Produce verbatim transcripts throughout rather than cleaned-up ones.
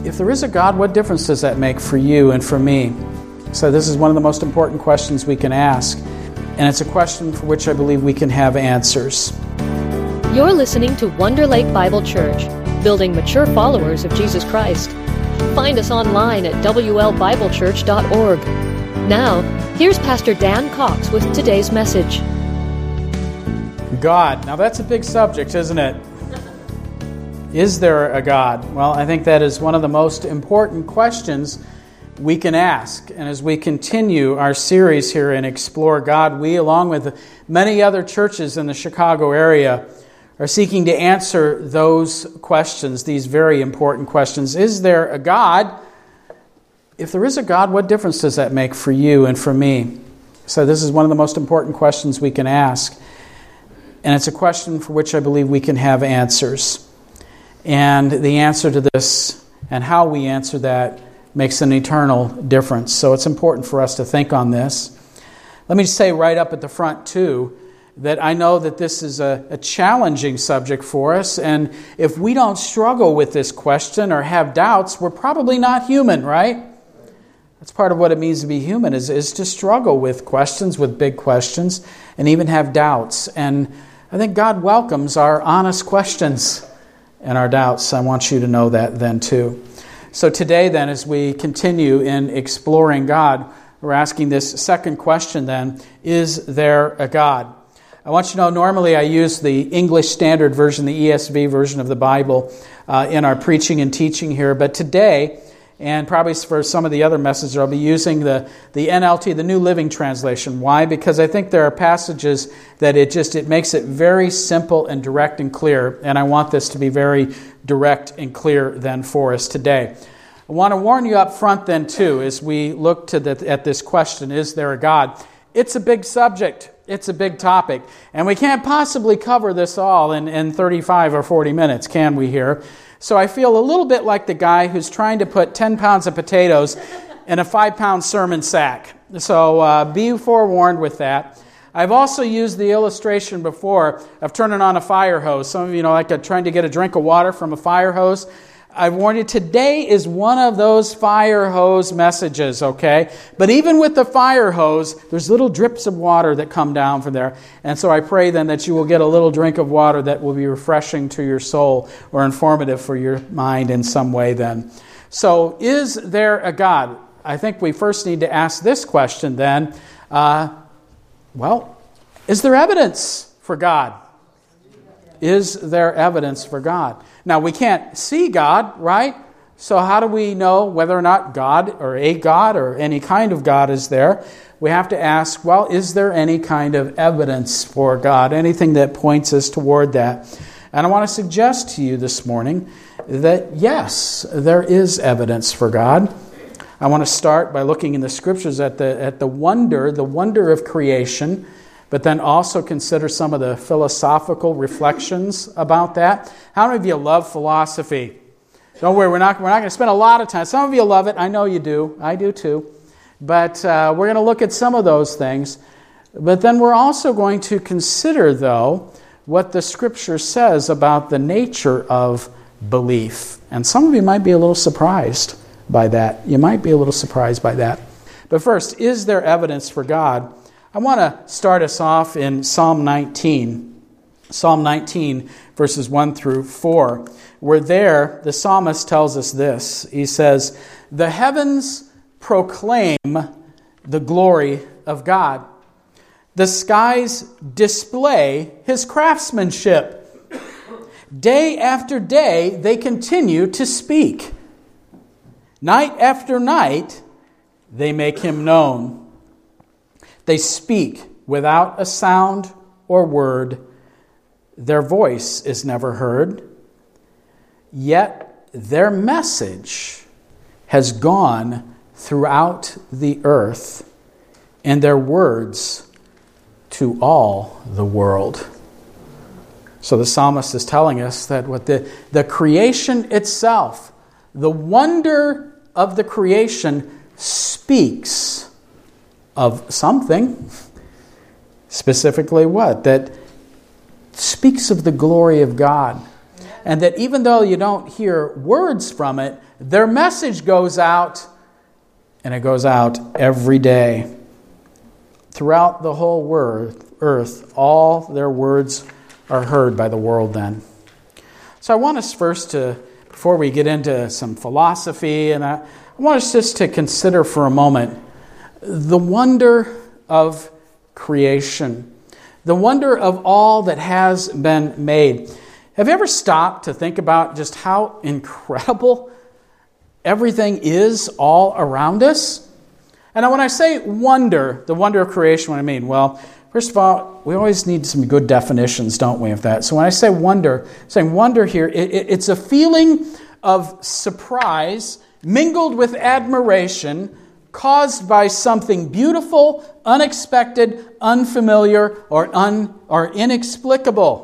if there is a God, what difference does that make for you and for me? So this is one of the most important questions we can ask, and it's a question for which I believe we can have answers. You're listening to Wonder Lake Bible Church, building mature followers of Jesus Christ. Find us online at w l bible church dot org. Now, here's Pastor Dan Cox with today's message. God. Now that's a big subject, isn't it? Is there a God? Well, I think that is one of the most important questions we can ask. And as we continue our series here and explore God, we, along with many other churches in the Chicago area, are seeking to answer those questions, these very important questions. Is there a God? If there is a God, what difference does that make for you and for me? So this is one of the most important questions we can ask. And it's a question for which I believe we can have answers. And the answer to this and how we answer that makes an eternal difference. So it's important for us to think on this. Let me say right up at the front, too, that I know that this is a, a challenging subject for us. And if we don't struggle with this question or have doubts, we're probably not human, right? That's part of what it means to be human, is, is to struggle with questions, with big questions, and even have doubts. And I think God welcomes our honest questions and our doubts. I want you to know that then too. So today then, as we continue in exploring God, we're asking this second question then, is there a God? I want you to know, normally I use the English Standard Version, the E S V version of the Bible, uh, in our preaching and teaching here, but today, and probably for some of the other messages, I'll be using the, the N L T, the New Living Translation. Why? Because I think there are passages that it just, it makes it very simple and direct and clear, and I want this to be very direct and clear then for us today. I want to warn you up front then too, as we look to the, at this question, is there a God? It's a big subject. It's a big topic, and we can't possibly cover this all in, in thirty-five or forty minutes, can we here? So I feel a little bit like the guy who's trying to put ten pounds of potatoes in a five-pound sermon sack. So uh, be forewarned with that. I've also used the illustration before of turning on a fire hose. Some of you know, like a, trying to get a drink of water from a fire hose. I've warned you, today is one of those fire hose messages, okay? But even with the fire hose, there's little drips of water that come down from there. And so I pray then that you will get a little drink of water that will be refreshing to your soul or informative for your mind in some way then. So is there a God? I think we first need to ask this question then. Uh, well, is there evidence for God? Is there evidence for God? Now, we can't see God, right? So how do we know whether or not God or a God or any kind of God is there? We have to ask, well, is there any kind of evidence for God? Anything that points us toward that? And I want to suggest to you this morning that yes, there is evidence for God. I want to start by looking in the Scriptures at the at the wonder, the wonder of creation, but then also consider some of the philosophical reflections about that. How many of you love philosophy? Don't worry, we're not, we're not going to spend a lot of time. Some of you love it. I know you do. I do too. But uh, we're going to look at some of those things. But then we're also going to consider, though, what the Scripture says about the nature of belief. And some of you might be a little surprised by that. You might be a little surprised by that. But first, is there evidence for God? I want to start us off in Psalm nineteen. Psalm nineteen, verses one through four. Where there, the psalmist tells us this. He says, "The heavens proclaim the glory of God. The skies display His craftsmanship. Day after day they continue to speak. Night after night they make Him known. They speak without a sound or word. Their voice is never heard. Yet their message has gone throughout the earth, and their words to all the world." So the psalmist is telling us that what the, the creation itself, the wonder of the creation, speaks of something. Specifically what? That speaks of the glory of God. and that even though you don't hear words from it, their message goes out, and it goes out every day. Throughout the whole earth, all their words are heard by the world then. So I want us first to, before we get into some philosophy, and I, I want us just to consider for a moment the wonder of creation, the wonder of all that has been made. Have you ever stopped to think about just how incredible everything is all around us? And when I say wonder, the wonder of creation, what I mean? Well, first of all, we always need some good definitions, don't we, of that? So when I say wonder, saying wonder here, it, it, it's a feeling of surprise mingled with admiration caused by something beautiful, unexpected, unfamiliar, or un, or inexplicable.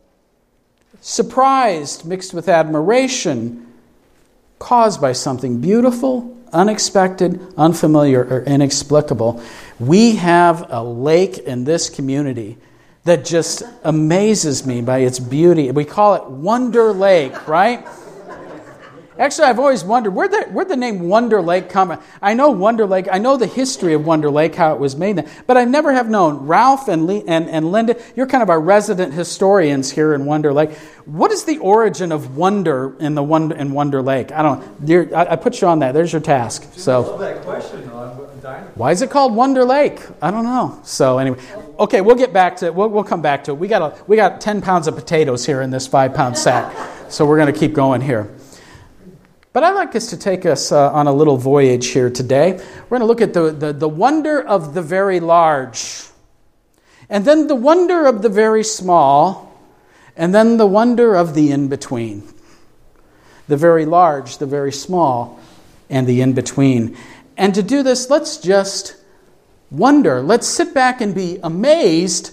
Surprised mixed with admiration caused by something beautiful, unexpected, unfamiliar, or inexplicable. We have a lake in this community that just amazes me by its beauty. We call it Wonder Lake, right? Actually, I've always wondered, where'd the, where'd the name Wonder Lake come from? I know Wonder Lake, I know the history of Wonder Lake, how it was made, but I never have known. Ralph and, Lee, and, and Linda, you're kind of our resident historians here in Wonder Lake. What is the origin of wonder in the wonder in Wonder Lake? I don't know. I, I put you on that. There's your task. So, I love that question, though. Why is it called Wonder Lake? I don't know. So anyway, okay, we'll get back to it. We'll, we'll come back to it. We got a, we got ten pounds of potatoes here in this five pound sack, so we're going to keep going here. But I'd like us to take us uh, on a little voyage here today. We're going to look at the, the, the wonder of the very large, and then the wonder of the very small, and then the wonder of the in-between. The very large, the very small, and the in-between. And to do this, let's just wonder. Let's sit back and be amazed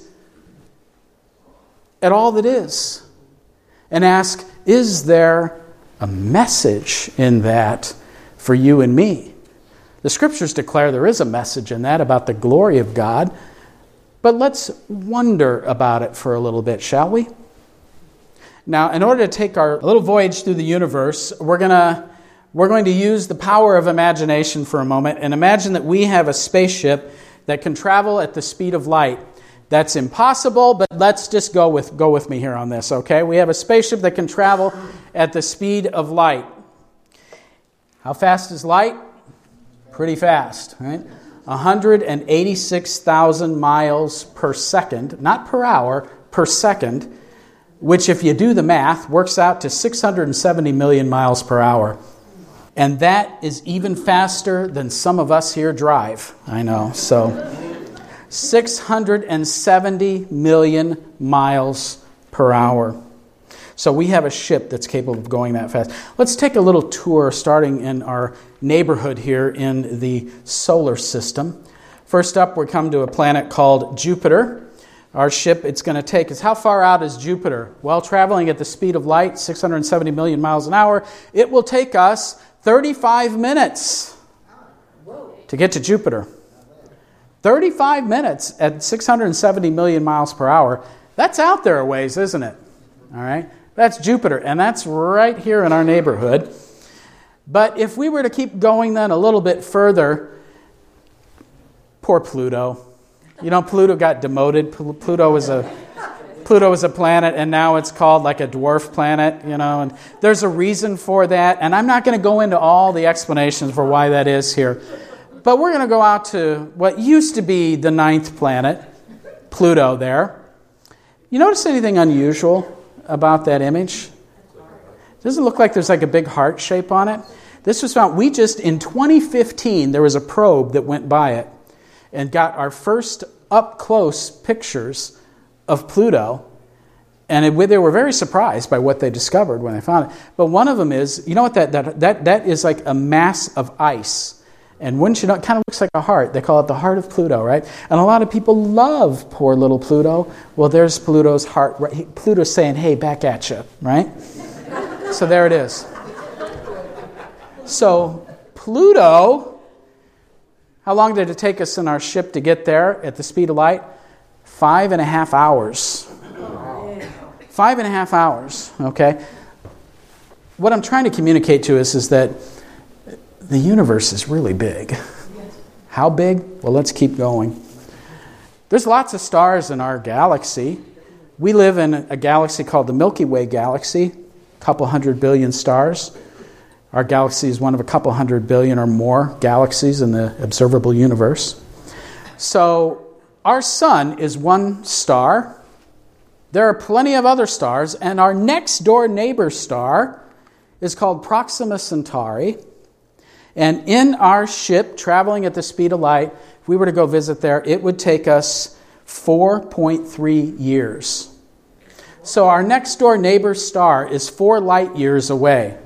at all that is. And ask, is there a message in that for you and me? The Scriptures declare there is a message in that about the glory of God. But let's wonder about it for a little bit, shall we? Now, in order to take our little voyage through the universe, we're going to we're going to use the power of imagination for a moment and imagine that we have a spaceship that can travel at the speed of light. That's impossible, but let's just go with go with me here on this, okay? We have a spaceship that can travel at the speed of light. How fast is light? Pretty fast, right? one hundred eighty-six thousand miles per second, not per hour, per second, which if you do the math, works out to six hundred seventy million miles per hour. And that is even faster than some of us here drive. I know, so six hundred seventy million miles per hour. So we have a ship that's capable of going that fast. Let's take a little tour starting in our neighborhood here in the solar system. First up, we come to a planet called Jupiter. Our ship, it's going to take us, how far out is Jupiter? Well, traveling at the speed of light, six hundred seventy million miles an hour, it will take us thirty-five minutes to get to Jupiter. thirty-five minutes at six hundred seventy million miles per hour. That's out there a ways, isn't it? All right? That's Jupiter, and that's right here in our neighborhood. But if we were to keep going then a little bit further, poor Pluto. You know, Pluto got demoted. Pluto was a Pluto was a planet, and now it's called like a dwarf planet, you know, and there's a reason for that, and I'm not going to go into all the explanations for why that is here. But we're going to go out to what used to be the ninth planet, Pluto there. You notice anything unusual about that image? Doesn't it look like there's like a big heart shape on it? This was found, we just, in twenty fifteen, there was a probe that went by it and got our first up-close pictures of Pluto. And it, they were very surprised by what they discovered when they found it. But one of them is, you know what, that that that, that is like a mass of ice. And wouldn't you know, it kind of looks like a heart. They call it the heart of Pluto, right? And a lot of people love poor little Pluto. Well, there's Pluto's heart. Right? Pluto's saying, hey, back at you, right? So there it is. So Pluto, how long did it take us in our ship to get there at the speed of light? Five and a half hours. Five and a half hours, okay? what I'm trying to communicate to us is that the universe is really big. Yes. How big? Well, let's keep going. There's lots of stars in our galaxy. We live in a galaxy called the Milky Way galaxy, a couple hundred billion stars. Our galaxy is one of a couple hundred billion or more galaxies in the observable universe. So our sun is one star. There are plenty of other stars, and our next door neighbor star is called Proxima Centauri. And in our ship, traveling at the speed of light, if we were to go visit there, it would take us four point three years. So our next door neighbor star is four light years away.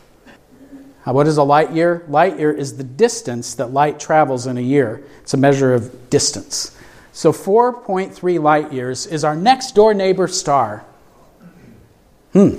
What is a light year? Light year is the distance that light travels in a year. It's a measure of distance. So four point three light years is our next door neighbor star. Hmm.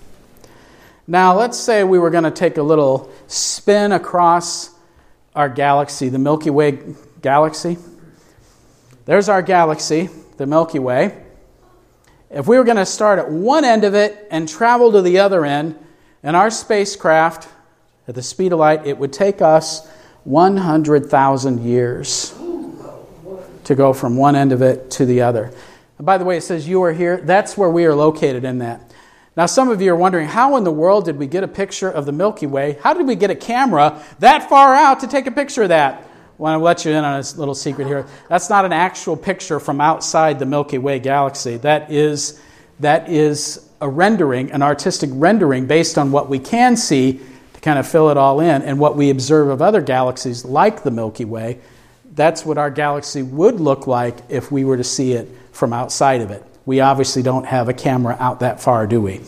Now let's say we were going to take a little spin across our galaxy, the Milky Way galaxy. There's our galaxy, the Milky Way. If we were going to start at one end of it and travel to the other end, in our spacecraft, at the speed of light, it would take us one hundred thousand years to go from one end of it to the other. And by the way, it says you are here. That's where we are located in that. Now, some of you are wondering, how in the world did we get a picture of the Milky Way? How did we get a camera that far out to take a picture of that? I want to let you in on a little secret here. That's not an actual picture from outside the Milky Way galaxy. That is, that is a rendering, an artistic rendering based on what we can see to kind of fill it all in, and what we observe of other galaxies like the Milky Way. That's what our galaxy would look like if we were to see it from outside of it. We obviously don't have a camera out that far, do we?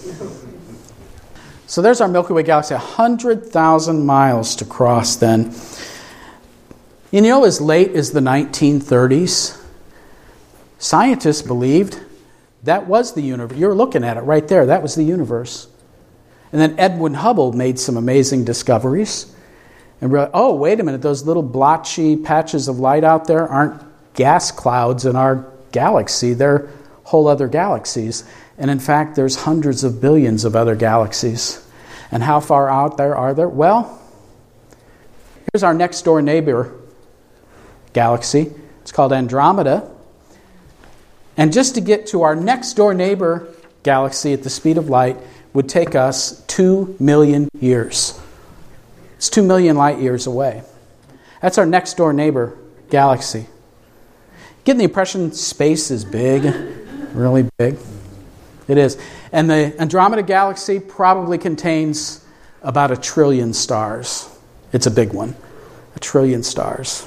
So there's our Milky Way galaxy, one hundred thousand miles to cross then. You know, as late as the nineteen thirties, scientists believed that was the universe. You're looking at it right there. That was the universe. And then Edwin Hubble made some amazing discoveries. And realized, oh, wait a minute, those little blotchy patches of light out there aren't gas clouds in our galaxy. They're whole other galaxies. And in fact, there's hundreds of billions of other galaxies. And how far out there are there? Well, here's our next door neighbor galaxy. It's called Andromeda. And just to get to our next door neighbor galaxy at the speed of light would take us two million years. It's two million light years away. That's our next door neighbor galaxy. Getting the impression space is big, really big. It is. And the Andromeda galaxy probably contains about a trillion stars. It's a big one. A trillion stars.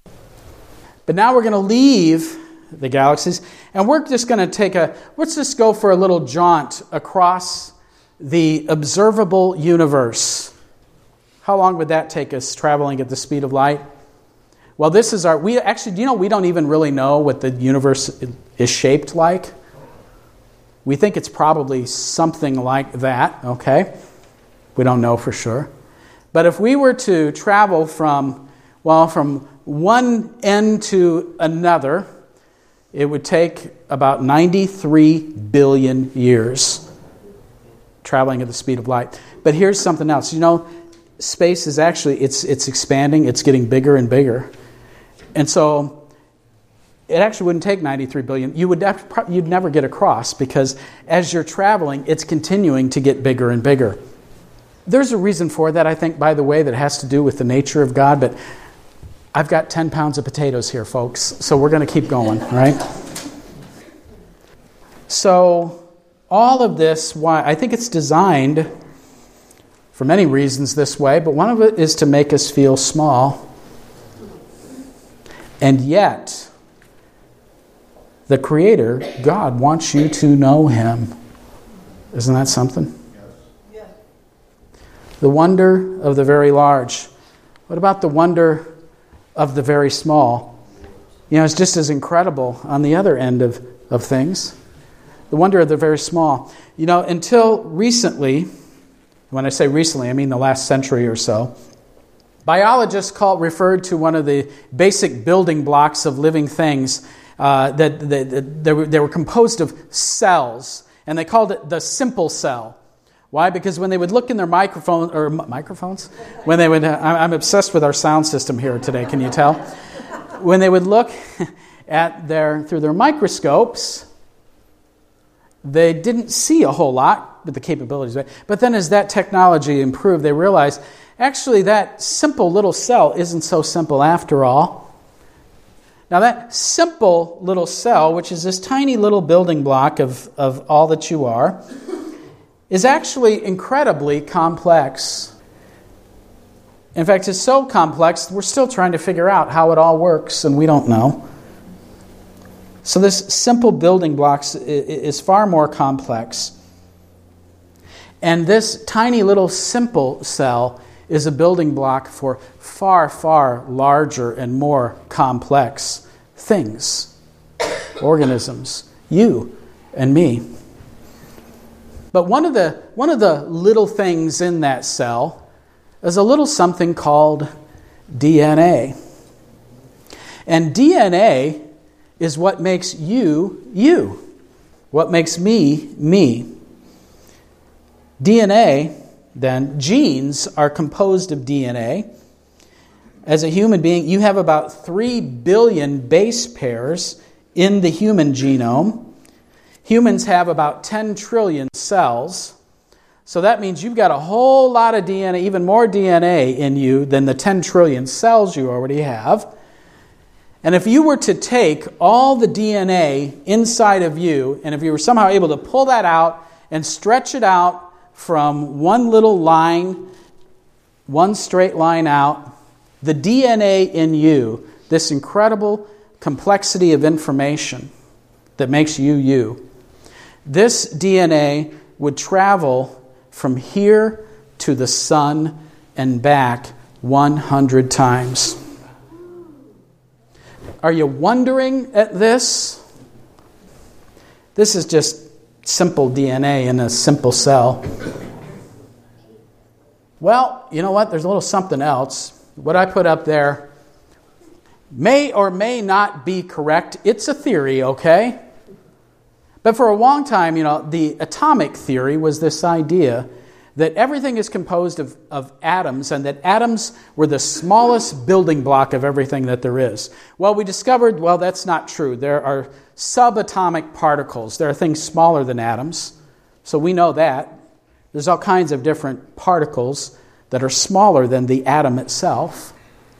But now we're going to leave the galaxies, and we're just going to take a, let's just go for a little jaunt across the observable universe. How long would that take us traveling at the speed of light? Well, this is our, we actually, do you know, we don't even really know what the universe is shaped like. We think it's probably something like that, okay? We don't know for sure. But if we were to travel from, well, from one end to another, it would take about ninety-three billion years traveling at the speed of light. But here's something else. You know, space is actually, it's it's expanding, it's getting bigger and bigger. And so it actually wouldn't take ninety-three billion. You would have, you'd never get across, because as you're traveling, it's continuing to get bigger and bigger. There's a reason for that, I think, by the way, that has to do with the nature of God, but I've got ten pounds of potatoes here, folks, so we're going to keep going, all right? So all of this, why I think it's designed for many reasons this way, but one of it is to make us feel small. And yet, the Creator, God, wants you to know Him. Isn't that something? Yes. The wonder of the very large. What about the wonder of the very small? You know, it's just as incredible on the other end of, of things. The wonder of the very small. You know, until recently, when I say recently, I mean the last century or so, biologists called, referred to one of the basic building blocks of living things uh, that, that, that they, were, they were composed of cells, and they called it the simple cell. Why? Because when they would look in their microphone or m- microphones, when they would, uh, I'm obsessed with our sound system here today. Can you tell? When they would look at their through their microscopes, they didn't see a whole lot with the capabilities. But then, as that technology improved, they realized actually that simple little cell isn't so simple after all. Now, that simple little cell, which is this tiny little building block of, of all that you are, is actually incredibly complex. In fact, it's so complex, we're still trying to figure out how it all works, and we don't know. So this simple building blocks is far more complex. And this tiny little simple cell is a building block for far, far larger and more complex things, organisms, you and me. But one of the one of the little things in that cell is a little something called D N A. And D N A is what makes you, you. What makes me, me. D N A, then, genes are composed of D N A. As a human being, you have about three billion base pairs in the human genome. Humans have about ten trillion cells. So that means you've got a whole lot of D N A, even more D N A in you than the ten trillion cells you already have. And if you were to take all the D N A inside of you, and if you were somehow able to pull that out and stretch it out from one little line, one straight line out, the D N A in you, this incredible complexity of information that makes you you, this D N A would travel from here to the sun and back one hundred times. Are you wondering at this? This is just simple D N A in a simple cell. Well, you know what? There's a little something else. What I put up there may or may not be correct. It's a theory, okay? But for a long time, you know, the atomic theory was this idea that everything is composed of, of atoms, and that atoms were the smallest building block of everything that there is. Well, we discovered, well, that's not true. There are subatomic particles. There are things smaller than atoms. So we know that. There's all kinds of different particles that are smaller than the atom itself.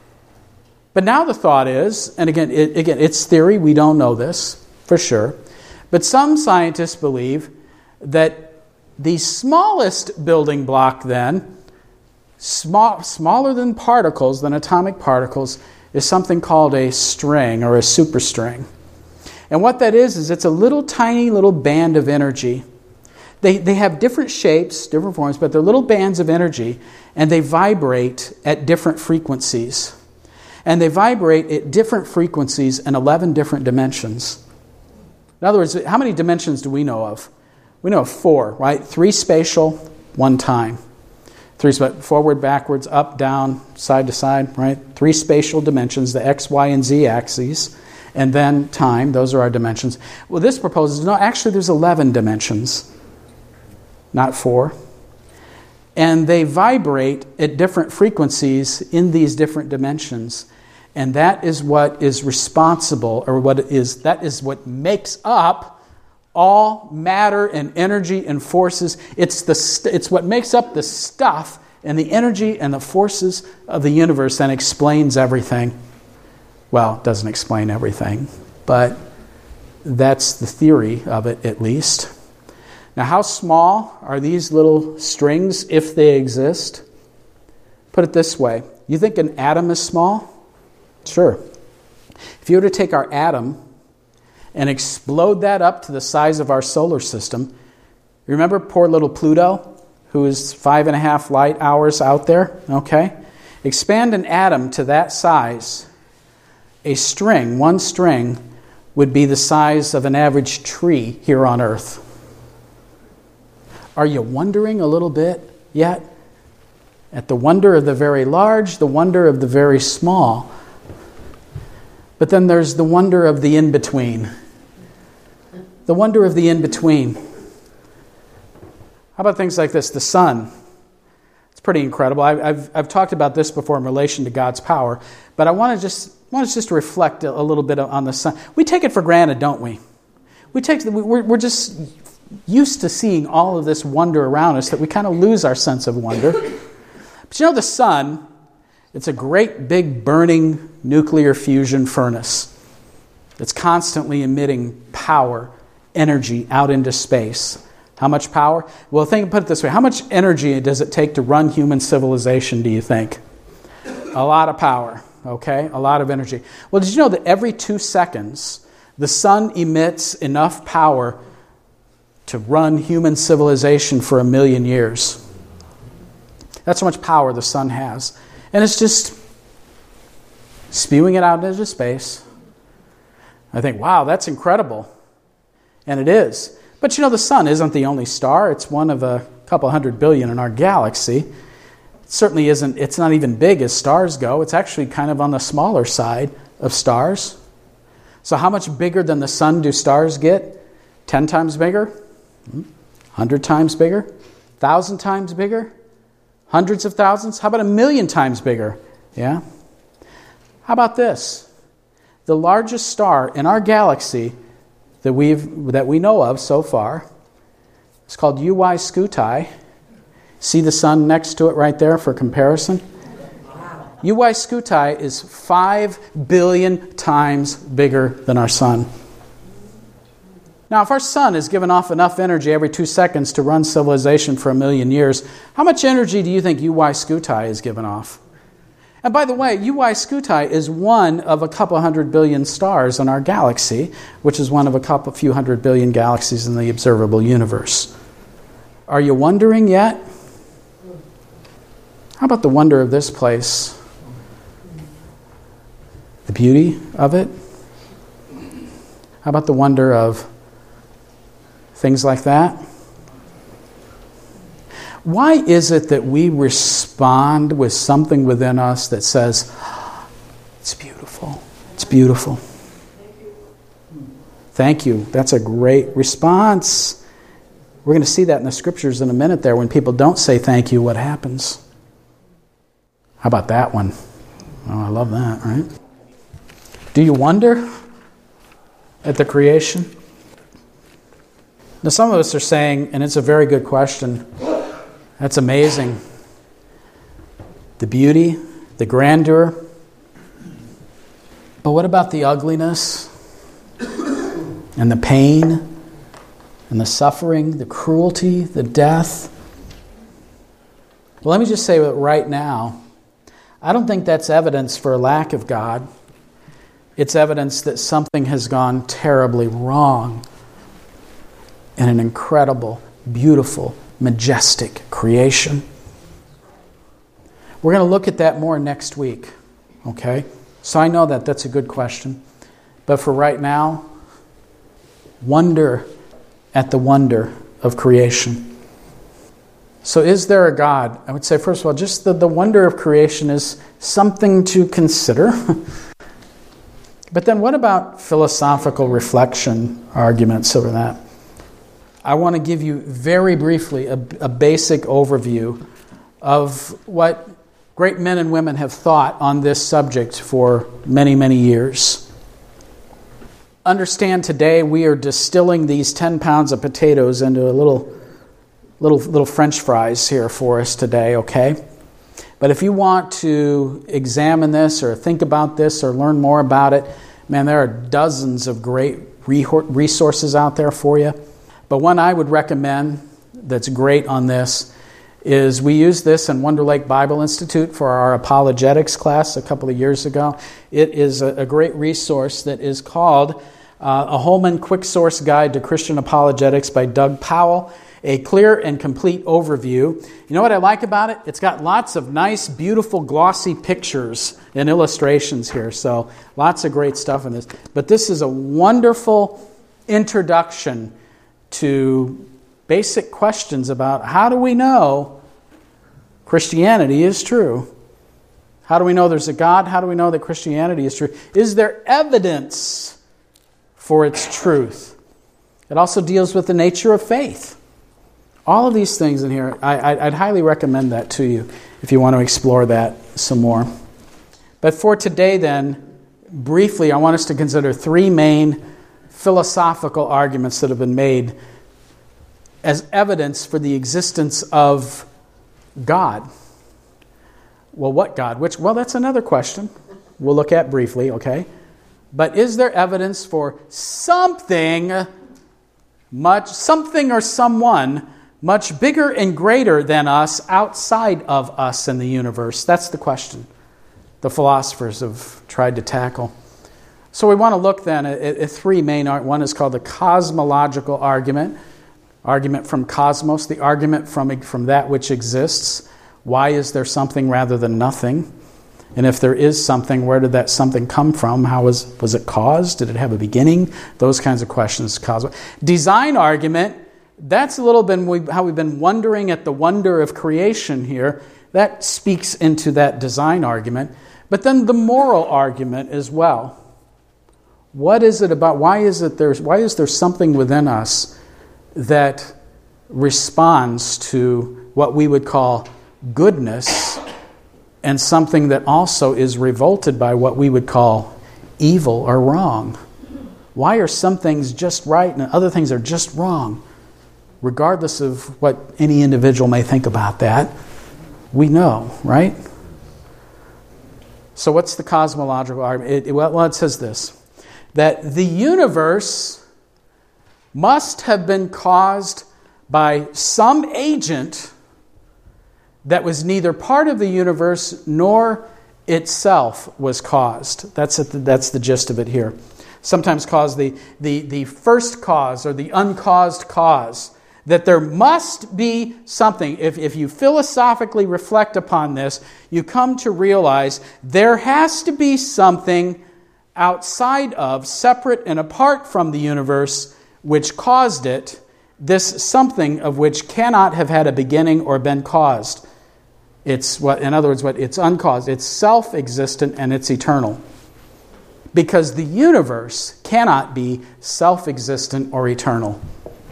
But now the thought is, and again, it, again, it's theory, we don't know this for sure, but some scientists believe that the smallest building block then, small, smaller than particles, than atomic particles, is something called a string or a superstring. And what that is, is it's a little tiny little band of energy. They, they have different shapes, different forms, but they're little bands of energy, and they vibrate at different frequencies. And they vibrate at different frequencies in eleven different dimensions. In other words, how many dimensions do we know of? We know of four, right? Three spatial, one time. Three forward, backwards, up, down, side to side, right? Three spatial dimensions, the X, Y, and Z axes. And then time, those are our dimensions. Well, this proposes, no, actually there's eleven dimensions, not four. And they vibrate at different frequencies in these different dimensions. And that is what is responsible, or what is that is what makes up all matter and energy and forces. It's the st- it's what makes up the stuff and the energy and the forces of the universe and explains everything. Well, it doesn't explain everything, but that's the theory of it at least. Now, how small are these little strings if they exist? Put it this way. You think an atom is small? Sure. If you were to take our atom and explode that up to the size of our solar system, remember poor little Pluto, who is five and a half light hours out there? Okay. Expand an atom to that size. A string, one string, would be the size of an average tree here on Earth. Are you wondering a little bit yet? At the wonder of the very large, the wonder of the very small. But then there's the wonder of the in-between. The wonder of the in-between. How about things like this? The sun. It's pretty incredible. I, I've I've talked about this before in relation to God's power, but I want to just want us just to reflect a, a little bit on the sun. We take it for granted, don't we? We take we're we're just used to seeing all of this wonder around us that we kind of lose our sense of wonder. But you know, the sun, it's a great big burning nuclear fusion furnace that's constantly emitting power, energy out into space. How much power? Well, think, put it this way. How much energy does it take to run human civilization, do you think? A lot of power, okay? A lot of energy. Well, did you know that every two seconds, the sun emits enough power to run human civilization for a million years? That's how much power the sun has. And it's just spewing it out into space. I think, wow, that's incredible. And it is. But you know, the sun isn't the only star. It's one of a couple hundred billion in our galaxy. It certainly isn't, it's not even big as stars go. It's actually kind of on the smaller side of stars. So how much bigger than the sun do stars get? Ten times bigger? Hundred times bigger? Thousand times bigger? Hundreds of thousands? How about a million times bigger? Yeah? How about this? The largest star in our galaxy that we've that we know of so far is called U Y Scuti. See the sun next to it right there for comparison? Wow. U Y Scuti is five billion times bigger than our sun. Now, if our sun is giving off enough energy every two seconds to run civilization for a million years, how much energy do you think U Y Scuti is giving off? And by the way, U Y Scuti is one of a couple hundred billion stars in our galaxy, which is one of a couple few hundred billion galaxies in the observable universe. Are you wondering yet? How about the wonder of this place? The beauty of it? How about the wonder of things like that? Why is it that we respond with something within us that says, it's beautiful, it's beautiful? Thank you. That's a great response. We're going to see that in the scriptures in a minute there. When people don't say thank you, what happens? How about that one? Oh, I love that, right? Do you wonder at the creation? Now, some of us are saying, and it's a very good question, that's amazing. The beauty, the grandeur. But what about the ugliness and the pain and the suffering, the cruelty, the death? Well, let me just say that right now, I don't think that's evidence for a lack of God. It's evidence that something has gone terribly wrong in an incredible, beautiful, majestic creation. We're going to look at that more next week, okay? So I know that that's a good question. But for right now, wonder at the wonder of creation. So is there a God? I would say, first of all, just the, the wonder of creation is something to consider. But then what about philosophical reflection, arguments over that? I want to give you very briefly a, a basic overview of what great men and women have thought on this subject for many, many years. Understand today we are distilling these ten pounds of potatoes into a little, little, little French fries here for us today, okay? But if you want to examine this or think about this or learn more about it, man, there are dozens of great resources out there for you. But one I would recommend that's great on this is we used this in Wonder Lake Bible Institute for our apologetics class a couple of years ago. It is a, a great resource that is called uh, A Holman Quick Source Guide to Christian Apologetics by Doug Powell. A clear and complete overview. You know what I like about it? It's got lots of nice, beautiful, glossy pictures and illustrations here. So lots of great stuff in this. But this is a wonderful introduction to basic questions about how do we know Christianity is true? How do we know there's a God? How do we know that Christianity is true? Is there evidence for its truth? It also deals with the nature of faith. All of these things in here, I, I, I'd highly recommend that to you if you want to explore that some more. But for today then, briefly, I want us to consider three main philosophical arguments that have been made as evidence for the existence of God. Well, what God? Which? Well, that's another question we'll look at briefly, okay? But is there evidence for something much, something or someone much bigger and greater than us outside of us in the universe? That's the question the philosophers have tried to tackle. So we want to look then at, at three main arguments. One is called the cosmological argument, argument from cosmos, the argument from, from that which exists. Why is there something rather than nothing? And if there is something, where did that something come from? How was, was it caused? Did it have a beginning? Those kinds of questions. Design argument, that's a little bit how we've been wondering at the wonder of creation here. That speaks into that design argument. But then the moral argument as well. What is it about? Why is it there's why is there something within us that responds to what we would call goodness, and something that also is revolted by what we would call evil or wrong? Why are some things just right and other things are just wrong? Regardless of what any individual may think about that, we know, right? So what's the cosmological argument? It, it, well, it says this, that the universe must have been caused by some agent that was neither part of the universe nor itself was caused. That's the, that's the gist of it here. Sometimes called the, the, the first cause or the uncaused cause. That there must be something. If, if you philosophically reflect upon this, you come to realize there has to be something outside of, separate and apart from the universe, which caused it. This something of which cannot have had a beginning or been caused. It's what, in other words, what it's uncaused. It's self-existent and it's eternal. Because the universe cannot be self-existent or eternal.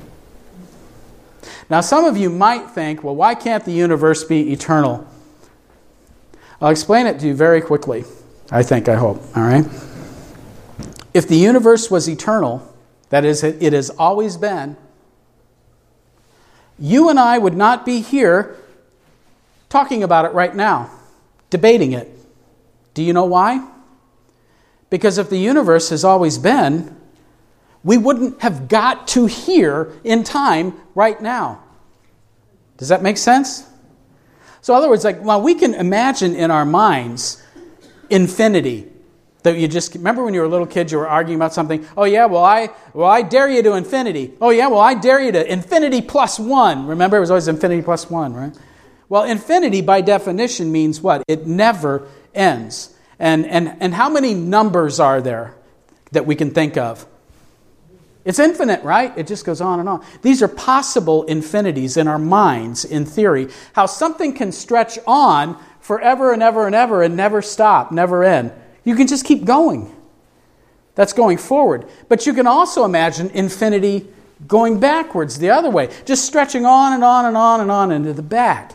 Now, some of you might think, well, why can't the universe be eternal? I'll explain it to you very quickly. I think, I hope. All right? If the universe was eternal, that is, it has always been, you and I would not be here talking about it right now, debating it. Do you know why? Because if the universe has always been, we wouldn't have got to here in time right now. Does that make sense? So in other words, like, well, we can imagine in our minds infinity. That you just remember when you were a little kid, you were arguing about something. Oh yeah, well I well I dare you to infinity. Oh yeah, well I dare you to infinity plus one. Remember, it was always infinity plus one, right? Well, infinity by definition means what? It never ends. And and and how many numbers are there that we can think of? It's infinite, right? It just goes on and on. These are possible infinities in our minds, in theory. How something can stretch on forever and ever and ever and never stop, never end. You can just keep going. That's going forward. But you can also imagine infinity going backwards the other way, just stretching on and on and on and on into the back.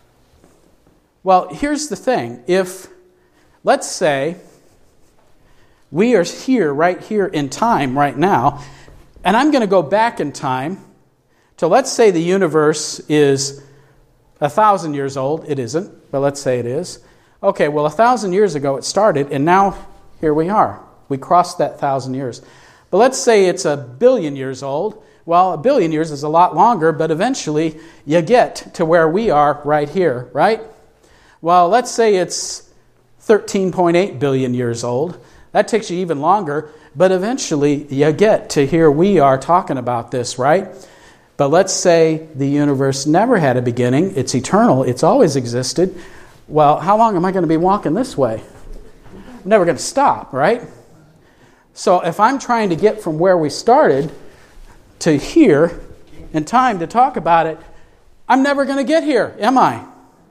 Well, here's the thing. If, let's say, we are here, right here in time right now, and I'm going to go back in time to, let's say the universe is a thousand years old. It isn't, but let's say it is. Okay, well, a thousand years ago it started, and now here we are. We crossed that thousand years. But let's say it's a billion years old. Well, a billion years is a lot longer, but eventually you get to where we are right here, right? Well, let's say it's thirteen point eight billion years old. That takes you even longer, but eventually you get to here we are talking about this, right? But let's say the universe never had a beginning. It's eternal. It's always existed. Well, how long am I going to be walking this way? I'm never going to stop, right? So if I'm trying to get from where we started to here in time to talk about it, I'm never going to get here, am I?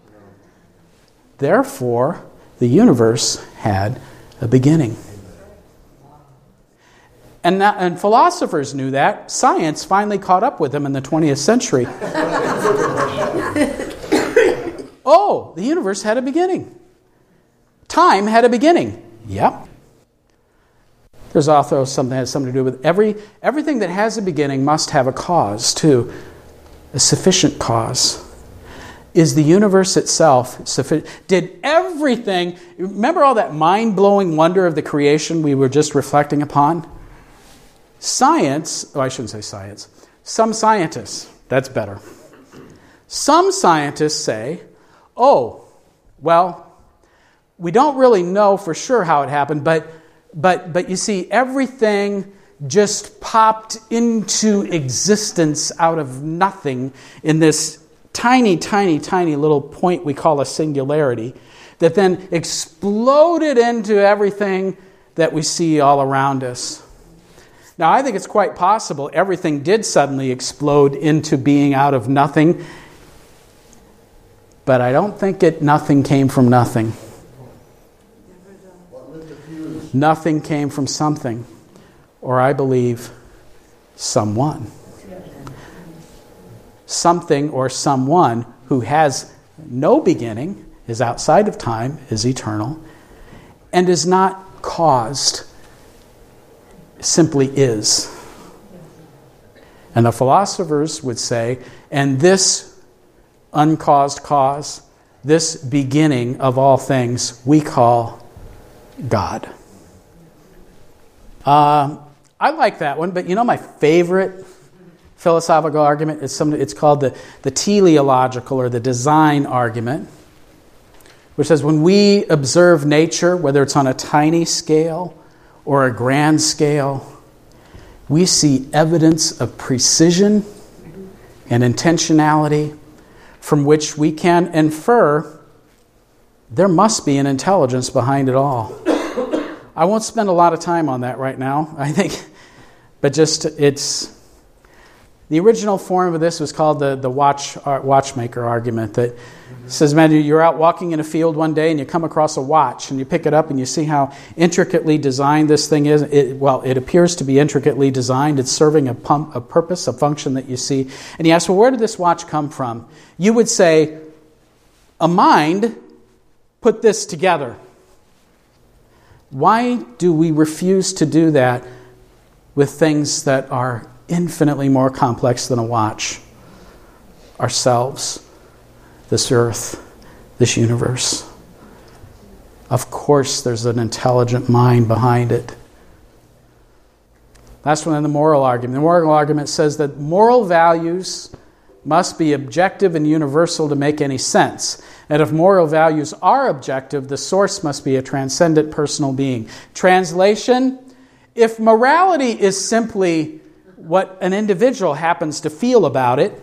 Therefore, the universe had a beginning. And, that, and philosophers knew that. Science finally caught up with them in the twentieth century. Oh, the universe had a beginning. Time had a beginning. Yep. There's also something that has something to do with every everything that has a beginning must have a cause too, a sufficient cause. Is the universe itself sufficient? Did everything, remember all that mind-blowing wonder of the creation we were just reflecting upon? Science, oh, I shouldn't say science, some scientists, that's better. Some scientists say, oh, well, we don't really know for sure how it happened, but but but you see, everything just popped into existence out of nothing in this tiny, tiny, tiny little point we call a singularity that then exploded into everything that we see all around us. Now, I think it's quite possible everything did suddenly explode into being out of nothing, but I don't think it nothing came from nothing. Nothing came from something, or I believe someone. Something or someone who has no beginning, is outside of time, is eternal, and is not caused, simply is. And the philosophers would say, and this uncaused cause, this beginning of all things, we call God. Uh, I like that one, but you know my favorite philosophical argument is some, it's called the, the teleological or the design argument, which says when we observe nature, whether it's on a tiny scale or a grand scale, we see evidence of precision and intentionality from which we can infer there must be an intelligence behind it all. I won't spend a lot of time on that right now, I think, but just it's... The original form of this was called the, the watch uh, watchmaker argument that mm-hmm. says, man, you're out walking in a field one day and you come across a watch and you pick it up and you see how intricately designed this thing is. It, well, it appears to be intricately designed. It's serving a, pump, a purpose, a function that you see. And you ask, well, where did this watch come from? You would say, a mind put this together. Why do we refuse to do that with things that are infinitely more complex than a watch? Ourselves, this earth, this universe. Of course, there's an intelligent mind behind it. Last one in the moral argument. The moral argument says that moral values must be objective and universal to make any sense. And if moral values are objective, the source must be a transcendent personal being. Translation, if morality is simply what an individual happens to feel about it,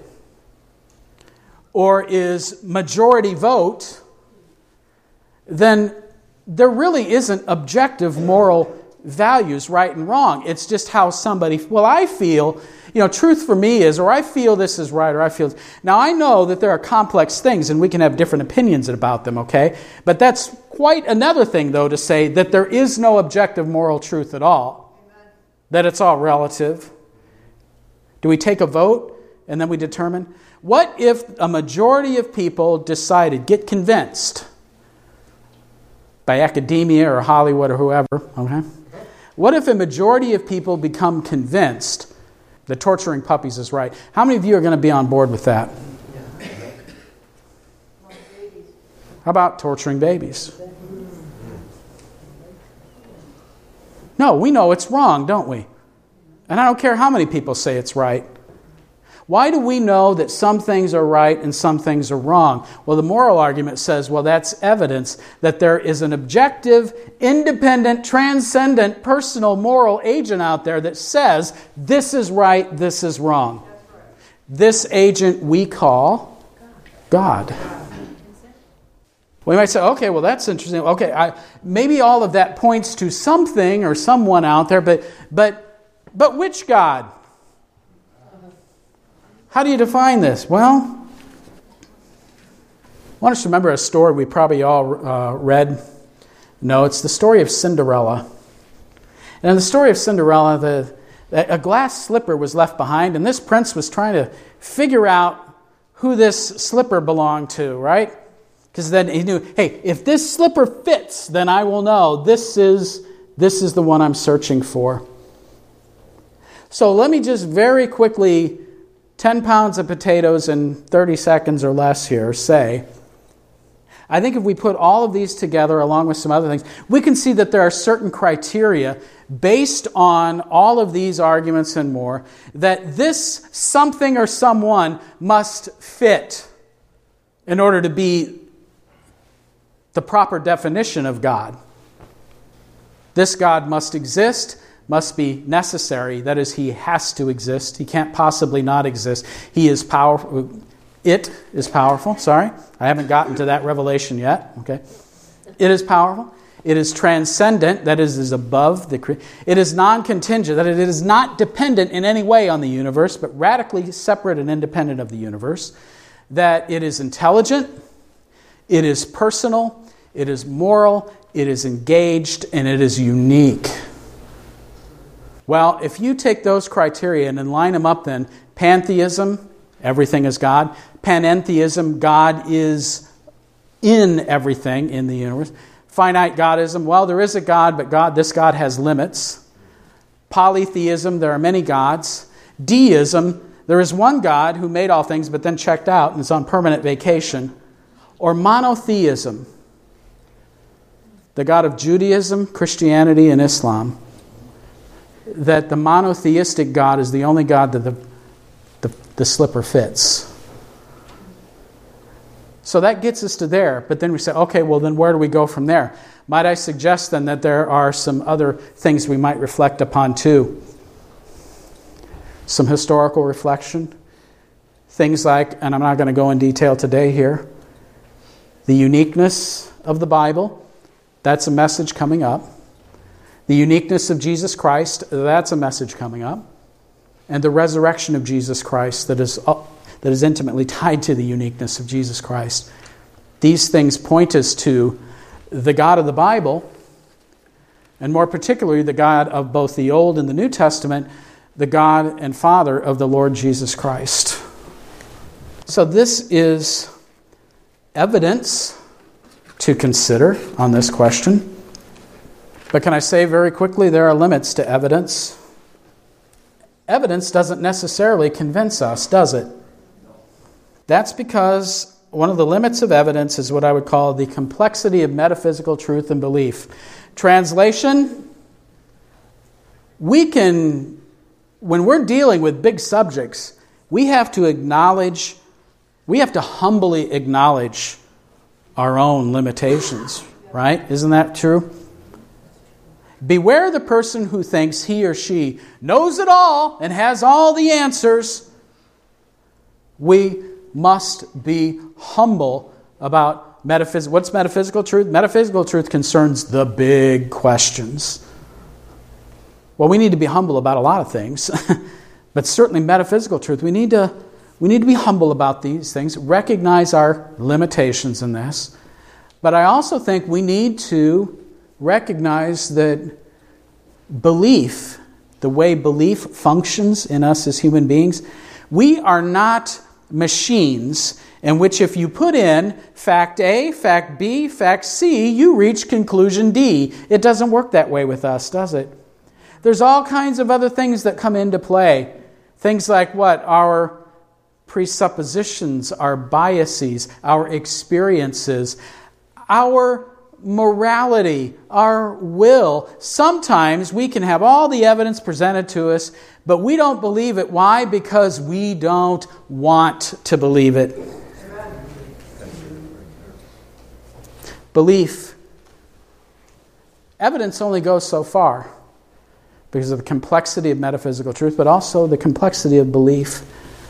or is majority vote, then there really isn't objective moral values, right and wrong. It's just how somebody, well, I feel, you know, truth for me is, or I feel this is right, or I feel... Now, I know that there are complex things, and we can have different opinions about them, okay? But that's quite another thing, though, to say that there is no objective moral truth at all. Amen. That it's all relative. Do we take a vote and then we determine? What if a majority of people decided, get convinced by academia or Hollywood or whoever, okay? What if a majority of people become convinced that torturing puppies is right? How many of you are going to be on board with that? How about torturing babies? No, we know it's wrong, don't we? And I don't care how many people say it's right. Why do we know that some things are right and some things are wrong? Well, the moral argument says, well, that's evidence that there is an objective, independent, transcendent, personal, moral agent out there that says this is right, this is wrong. This agent we call God. We might say, okay, well, that's interesting. Okay, I, maybe all of that points to something or someone out there, but but but which God? How do you define this? Well, I want us to remember a story we probably all uh, read. No, it's the story of Cinderella. And in the story of Cinderella, the, a glass slipper was left behind, and this prince was trying to figure out who this slipper belonged to, right? Because then he knew, hey, if this slipper fits, then I will know this is, this is the one I'm searching for. So let me just very quickly, ten pounds of potatoes in thirty seconds or less here, say, I think if we put all of these together along with some other things, we can see that there are certain criteria based on all of these arguments and more, that this something or someone must fit in order to be the proper definition of God. This God must exist, must be necessary. That is, he has to exist. He can't possibly not exist. He is powerful. It is powerful. Sorry, I haven't gotten to that revelation yet. Okay, it is powerful. It is transcendent. That is, is above the. Cre- it is non-contingent. That is, it is not dependent in any way on the universe, but radically separate and independent of the universe. That it is intelligent. It is personal. It is moral. It is engaged, and it is unique. Well, if you take those criteria and then line them up, then pantheism. Everything is God. Panentheism, God is in everything in the universe. Finite Godism, well, there is a God, but God, this God has limits. Polytheism, there are many gods. Deism, there is one God who made all things, but then checked out and is on permanent vacation. Or monotheism, the God of Judaism, Christianity, and Islam. That the monotheistic God is the only God that the The, the slipper fits. So that gets us to there. But then we say, okay, well then where do we go from there? Might I suggest then that there are some other things we might reflect upon too? Some historical reflection. Things like, and I'm not going to go in detail today here, the uniqueness of the Bible. That's a message coming up. The uniqueness of Jesus Christ. That's a message coming up. And the resurrection of Jesus Christ that is uh, that is intimately tied to the uniqueness of Jesus Christ. These things point us to the God of the Bible, and more particularly the God of both the Old and the New Testament, the God and Father of the Lord Jesus Christ. So this is evidence to consider on this question. But can I say very quickly, there are limits to evidence. Evidence doesn't necessarily convince us, does it? That's because one of the limits of evidence is what I would call the complexity of metaphysical truth and belief. Translation, we can, when we're dealing with big subjects, we have to acknowledge, we have to humbly acknowledge our own limitations, right? Isn't that true? Beware the person who thinks he or she knows it all and has all the answers. We must be humble about metaphysical. What's metaphysical truth? Metaphysical truth concerns the big questions. Well, we need to be humble about a lot of things, but certainly metaphysical truth. We need to we need to be humble about these things, recognize our limitations in this. But I also think we need to recognize that belief, the way belief functions in us as human beings, we are not machines in which if you put in fact A, fact B, fact C, you reach conclusion D. It doesn't work that way with us, does it? There's all kinds of other things that come into play. Things like what? Our presuppositions, our biases, our experiences, our morality, our will. Sometimes we can have all the evidence presented to us, but we don't believe it. Why? Because we don't want to believe it. Belief. Evidence only goes so far because of the complexity of metaphysical truth, but also the complexity of belief.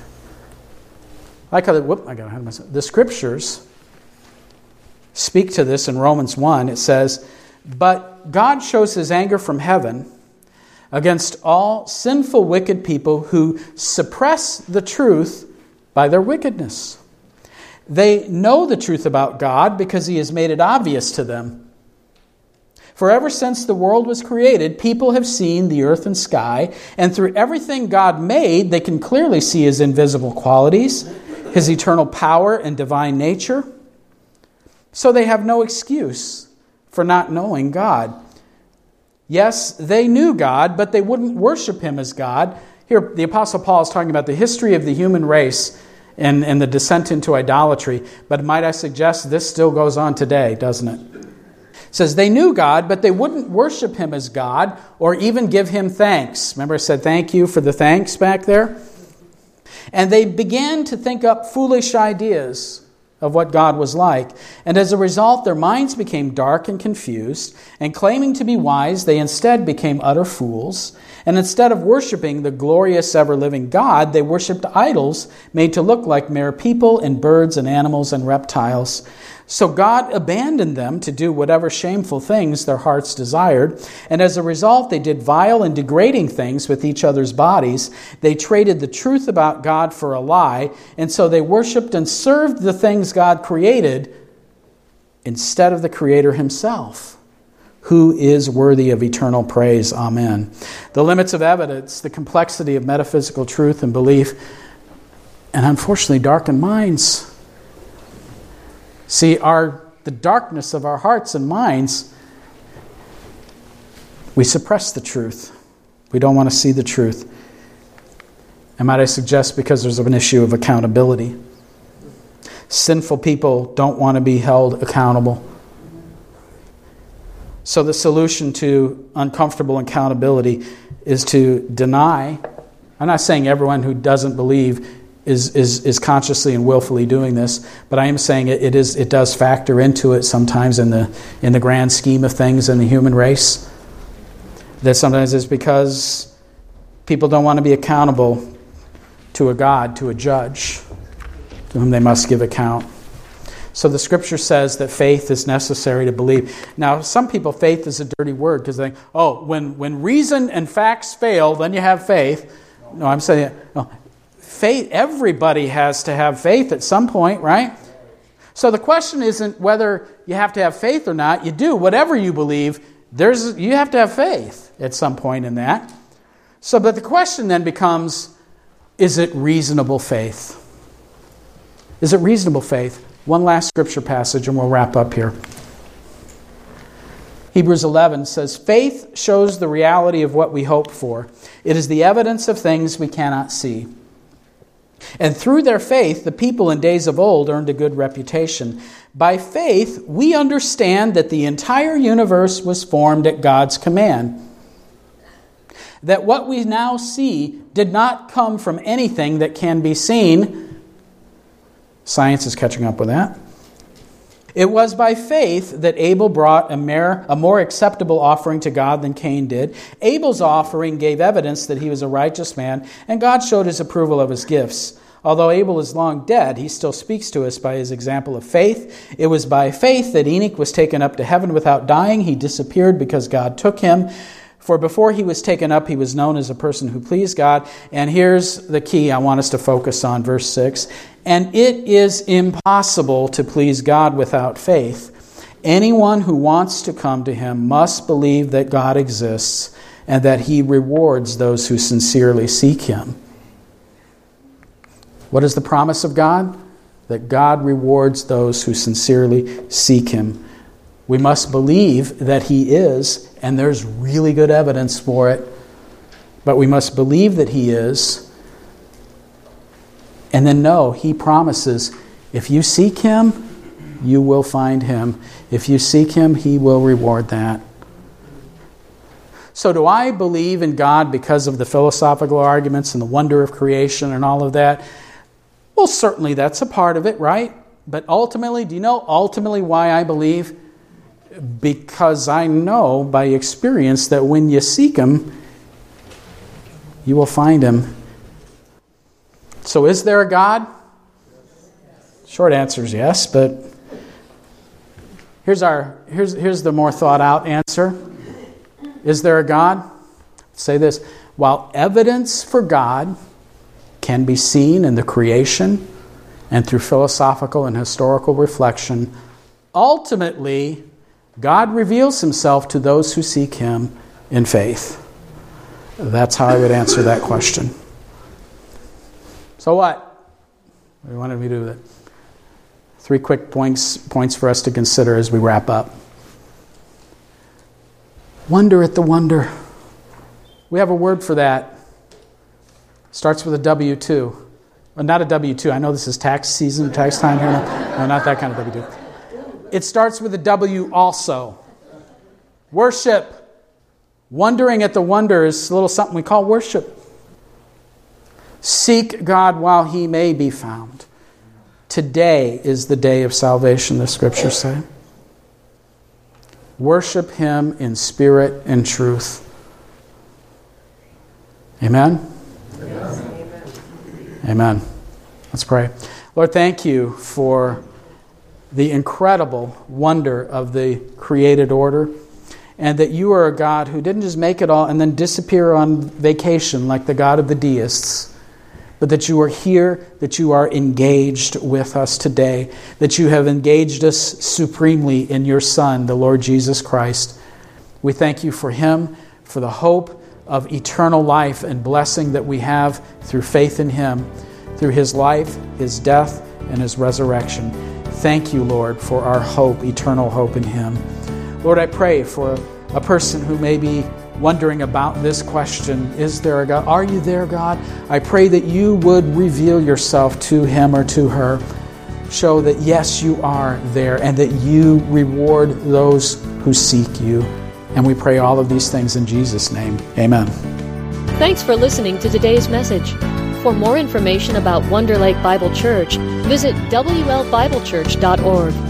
Like other, whoop, I got ahead of myself. The Scriptures speak to this in Romans one. It says, "But God shows his anger from heaven against all sinful, wicked people who suppress the truth by their wickedness. They know the truth about God because he has made it obvious to them. For ever since the world was created, people have seen the earth and sky, and through everything God made, they can clearly see his invisible qualities, His eternal power and divine nature. So they have no excuse for not knowing God. Yes, they knew God, but they wouldn't worship Him as God. Here, the Apostle Paul is talking about the history of the human race and, and the descent into idolatry. But might I suggest this still goes on today, doesn't it? It says they knew God, but they wouldn't worship Him as God or even give Him thanks. Remember I said thank you for the thanks back there? And they began to think up foolish ideas of what God was like. And as a result, their minds became dark and confused, and claiming to be wise, they instead became utter fools. And instead of worshiping the glorious, ever-living God, they worshipped idols made to look like mere people and birds and animals and reptiles. So God abandoned them to do whatever shameful things their hearts desired. And as a result, they did vile and degrading things with each other's bodies. They traded the truth about God for a lie. And so they worshipped and served the things God created instead of the Creator Himself, who is worthy of eternal praise. Amen. The limits of evidence, the complexity of metaphysical truth and belief, and unfortunately darkened minds. See, our the darkness of our hearts and minds, we suppress the truth. We don't want to see the truth. And might I suggest because there's an issue of accountability. Sinful people don't want to be held accountable. So the solution to uncomfortable accountability is to deny. I'm not saying everyone who doesn't believe is is is consciously and willfully doing this, but I am saying it, it is it does factor into it sometimes in the in the grand scheme of things in the human race. That sometimes it's because people don't want to be accountable to a God, to a judge, to whom they must give account. So the Scripture says that faith is necessary to believe. Now, some people, faith is a dirty word because they think, oh, when, when reason and facts fail, then you have faith. No, I'm saying, no, faith, everybody has to have faith at some point, right? So the question isn't whether you have to have faith or not. You do. Whatever you believe, there's you have to have faith at some point in that. So, but the question then becomes, is it reasonable faith? Is it reasonable faith? One last scripture passage and we'll wrap up here. Hebrews eleven says, faith shows the reality of what we hope for. It is the evidence of things we cannot see. And through their faith, the people in days of old earned a good reputation. By faith, we understand that the entire universe was formed at God's command. That what we now see did not come from anything that can be seen. Science is catching up with that. It was by faith that Abel brought a more, a more acceptable offering to God than Cain did. Abel's offering gave evidence that he was a righteous man, and God showed His approval of his gifts. Although Abel is long dead, he still speaks to us by his example of faith. It was by faith that Enoch was taken up to heaven without dying. He disappeared because God took him. For before he was taken up, he was known as a person who pleased God. And here's the key I want us to focus on, verse six. And it is impossible to please God without faith. Anyone who wants to come to Him must believe that God exists and that He rewards those who sincerely seek Him. What is the promise of God? That God rewards those who sincerely seek Him. We must believe that He is, and there's really good evidence for it, but we must believe that He is, and then know He promises, if you seek Him, you will find Him. If you seek Him, He will reward that. So do I believe in God because of the philosophical arguments and the wonder of creation and all of that? Well, certainly that's a part of it, right? But ultimately, do you know ultimately why I believe? Because I know by experience that when you seek Him, you will find Him. So is there a God? Short answer is yes, but here's our here's here's the more thought out answer. Is there a God? Say this, while evidence for God can be seen in the creation and through philosophical and historical reflection, ultimately God reveals Himself to those who seek Him in faith. That's how I would answer that question. So what? What do you want me to do with it? Three quick points, points for us to consider as we wrap up. Wonder at the wonder. We have a word for that. Starts with a W two. Well, not a W two. I know this is tax season, tax time here. No, not that kind of W two. It starts with a W also. Worship. Wondering at the wonder is a little something we call worship. Seek God while He may be found. Today is the day of salvation, the Scriptures say. Worship Him in spirit and truth. Amen? Amen. Amen. Let's pray. Lord, thank You for the incredible wonder of the created order, and that You are a God who didn't just make it all and then disappear on vacation like the God of the deists, but that You are here, that You are engaged with us today, that You have engaged us supremely in Your Son, the Lord Jesus Christ. We thank You for Him, for the hope of eternal life and blessing that we have through faith in Him, through His life, His death, and His resurrection. Thank You, Lord, for our hope, eternal hope in Him. Lord, I pray for a person who may be wondering about this question, is there a God? Are You there, God? I pray that You would reveal Yourself to him or to her. Show that, yes, You are there, and that You reward those who seek You. And we pray all of these things in Jesus' name. Amen. Thanks for listening to today's message. For more information about Wonder Lake Bible Church, visit W L Bible Church dot org.